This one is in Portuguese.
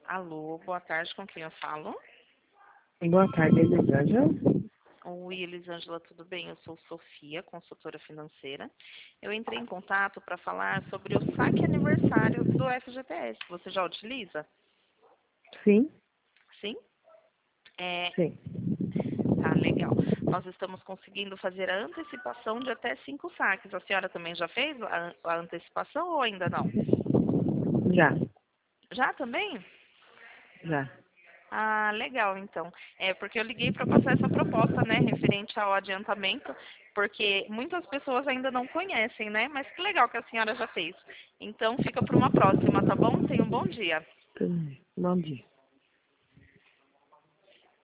Alô, boa tarde, com quem eu falo? Boa tarde, Elisângela. Oi, Elisângela, tudo bem? Eu sou Sofia, consultora financeira. Eu entrei em contato para falar sobre o saque aniversário do FGTS. Você já utiliza? Sim, Sim? É, sim. tá, legal. Nós estamos conseguindo fazer a antecipação de até 5 saques. A senhora também já fez a antecipação ou ainda não? Já, Já também? já. Ah, legal, então. É porque eu liguei para passar essa proposta, né, referente ao adiantamento, porque muitas pessoas ainda não conhecem, né? Mas que legal que a senhora já fez. Então fica para uma próxima, tá bom? Tenha um bom dia. Bom dia.